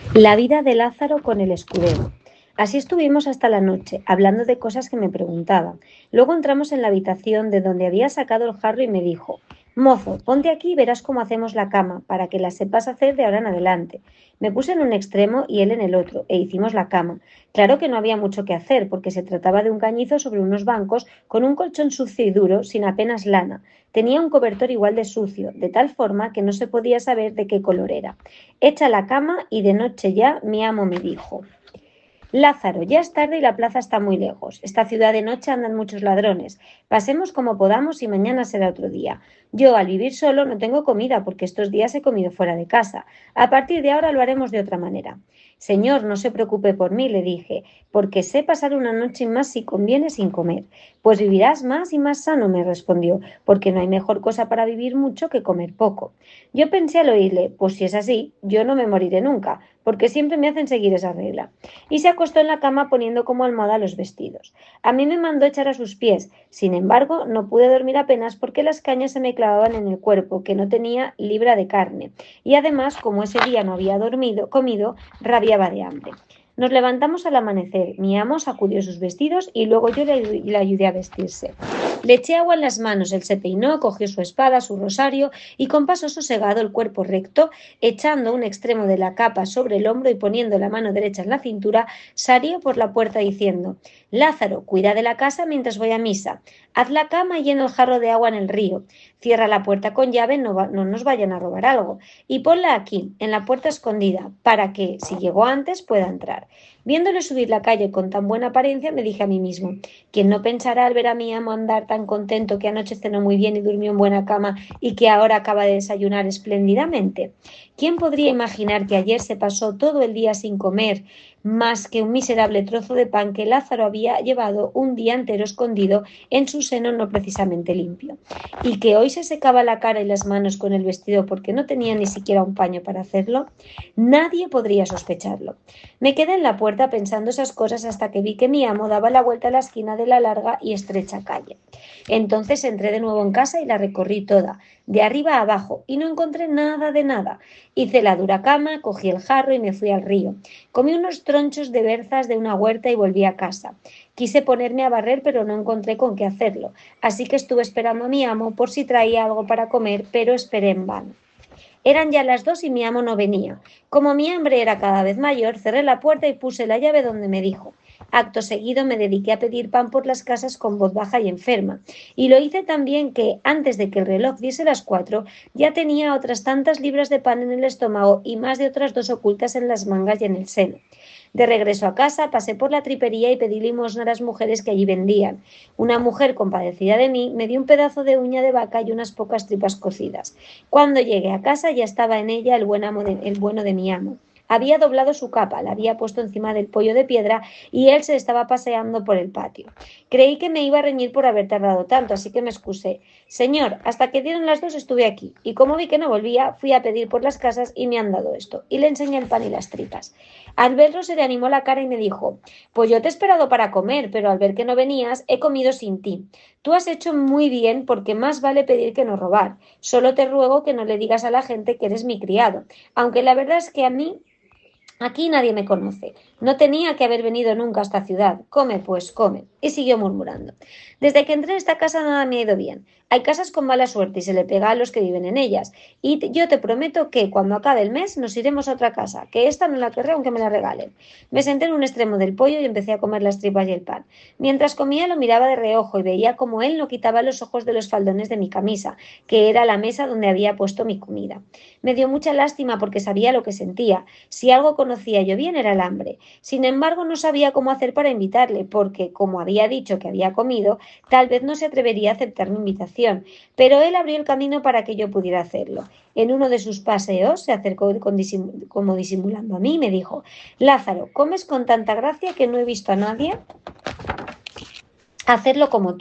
La vida de Lázaro con el escudero. Así estuvimos hasta la noche, hablando de cosas que me preguntaban. Luego entramos en la habitación de donde había sacado el jarro y me dijo: «Mozo, ponte aquí y verás cómo hacemos la cama, para que la sepas hacer de ahora en adelante». Me puse en un extremo y él en el otro, e hicimos la cama. Claro que no había mucho que hacer, porque se trataba de un cañizo sobre unos bancos, con un colchón sucio y duro, sin apenas lana. Tenía un cobertor igual de sucio, de tal forma que no se podía saber de qué color era. Hecha la cama y de noche ya, mi amo me dijo: «Lázaro, ya es tarde y la plaza está muy lejos. Esta ciudad de noche andan muchos ladrones. Pasemos como podamos y mañana será otro día. Yo, al vivir solo, no tengo comida porque estos días he comido fuera de casa. A partir de ahora lo haremos de otra manera». «Señor, no se preocupe por mí», le dije, «porque sé pasar una noche más si conviene sin comer». «Pues vivirás más y más sano», me respondió, «porque no hay mejor cosa para vivir mucho que comer poco». Yo pensé al oírle: pues si es así, yo no me moriré nunca, porque siempre me hacen seguir esa regla. Y se acostó en la cama poniendo como almohada los vestidos. A mí me mandó echar a sus pies. Sin embargo, no pude dormir apenas porque las cañas se me clavaban en el cuerpo, que no tenía libra de carne. Y además, como ese día no había comido, rabiaba de hambre. Nos levantamos al amanecer. Mi amo sacudió sus vestidos y luego yo le ayudé a vestirse. Le eché agua en las manos, él se peinó, cogió su espada, su rosario y con paso sosegado, el cuerpo recto, echando un extremo de la capa sobre el hombro y poniendo la mano derecha en la cintura, salió por la puerta diciendo: «Lázaro, cuida de la casa mientras voy a misa. Haz la cama y llena el jarro de agua en el río. Cierra la puerta con llave, no nos vayan a robar algo. Y ponla aquí, en la puerta escondida, para que, si llegó antes, pueda entrar». Viéndole subir la calle con tan buena apariencia, me dije a mí mismo: «¿Quién no pensará al ver a mi amo andar tan contento, que anoche cenó muy bien y durmió en buena cama y que ahora acaba de desayunar espléndidamente? ¿Quién podría imaginar que ayer se pasó todo el día sin comer más que un miserable trozo de pan que Lázaro había llevado un día entero escondido en su seno no precisamente limpio? ¿Y que hoy se secaba la cara y las manos con el vestido porque no tenía ni siquiera un paño para hacerlo? Nadie podría sospecharlo». Me quedé en la puerta pensando esas cosas hasta que vi que mi amo daba la vuelta a la esquina de la larga y estrecha calle. Entonces entré de nuevo en casa y la recorrí toda, de arriba a abajo, y no encontré nada de nada. Hice la dura cama, cogí el jarro y me fui al río. Comí unos tronchos de berzas de una huerta y volví a casa. Quise ponerme a barrer, pero no encontré con qué hacerlo, así que estuve esperando a mi amo por si traía algo para comer, pero esperé en vano. Eran ya las 2 y mi amo no venía. Como mi hambre era cada vez mayor, cerré la puerta y puse la llave donde me dijo. Acto seguido me dediqué a pedir pan por las casas con voz baja y enferma, y lo hice tan bien que, antes de que el reloj diese las 4, ya tenía otras tantas libras de pan en el estómago y más de otras 2 ocultas en las mangas y en el seno. De regreso a casa, pasé por la tripería y pedí limosna a las mujeres que allí vendían. Una mujer compadecida de mí me dio un pedazo de uña de vaca y unas pocas tripas cocidas. Cuando llegué a casa ya estaba en ella el bueno de mi amo. Había doblado su capa, la había puesto encima del pollo de piedra y él se estaba paseando por el patio. Creí que me iba a reñir por haber tardado tanto, así que me excusé. «Señor, hasta que dieron las 2 estuve aquí, y como vi que no volvía, fui a pedir por las casas y me han dado esto». Y le enseñé el pan y las tripas. Al verlo se le animó la cara y me dijo: «Pues yo te he esperado para comer, pero al ver que no venías, he comido sin ti. Tú has hecho muy bien, porque más vale pedir que no robar. Solo te ruego que no le digas a la gente que eres mi criado, aunque la verdad es que a mí aquí nadie me conoce. No tenía que haber venido nunca a esta ciudad. Come, pues, come». Y siguió murmurando: «Desde que entré en esta casa nada me ha ido bien. Hay casas con mala suerte y se le pega a los que viven en ellas. Y yo te prometo que, cuando acabe el mes, nos iremos a otra casa, que esta no la querré aunque me la regalen». Me senté en un extremo del pollo y empecé a comer las tripas y el pan. Mientras comía lo miraba de reojo y veía cómo él no quitaba los ojos de los faldones de mi camisa, que era la mesa donde había puesto mi comida. Me dio mucha lástima porque sabía lo que sentía. Si algo conocía yo bien era el hambre. Sin embargo, no sabía cómo hacer para invitarle, porque, como había dicho que había comido, tal vez no se atrevería a aceptar mi invitación, pero él abrió el camino para que yo pudiera hacerlo. En uno de sus paseos se acercó como disimulando a mí y me dijo: «Lázaro, comes con tanta gracia que no he visto a nadie hacerlo como tú.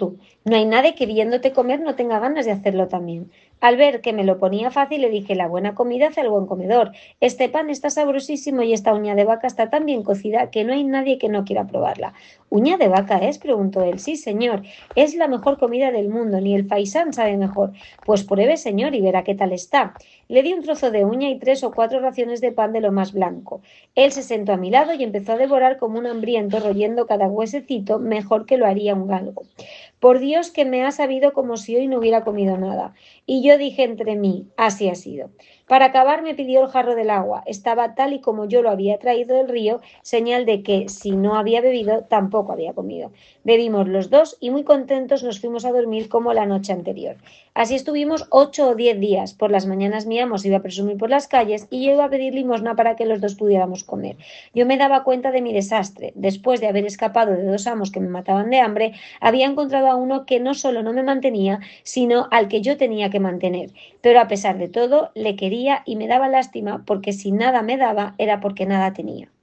No hay nadie que viéndote comer no tenga ganas de hacerlo también. Al ver que me lo ponía fácil, le dije, la buena comida hace al buen comedor. Este pan está sabrosísimo y esta uña de vaca está tan bien cocida que no hay nadie que no quiera probarla. ¿Uña de vaca es? Preguntó él. Sí, señor, es la mejor comida del mundo, ni el faisán sabe mejor. Pues pruebe, señor, y verá qué tal está. Le di un trozo de uña y 3 o 4 raciones de pan de lo más blanco. Él se sentó a mi lado y empezó a devorar como un hambriento, royendo cada huesecito mejor que lo haría un galgo. Por Dios que me ha sabido como si hoy no hubiera comido nada. Y yo dije entre mí, así ha sido. Para acabar me pidió el jarro del agua. Estaba tal y como yo lo había traído del río, señal de que si no había bebido, tampoco había comido. Bebimos los dos y muy contentos nos fuimos a dormir como la noche anterior. Así estuvimos 8 o 10 días. Por las mañanas mi amo se iba a presumir por las calles y yo iba a pedir limosna para que los dos pudiéramos comer. Yo me daba cuenta de mi desastre. Después de haber escapado de 2 amos que me mataban de hambre, había encontrado a uno que no solo no me mantenía, sino al que yo tenía que mantener. Pero a pesar de todo, le quería y me daba lástima porque si nada me daba era porque nada tenía.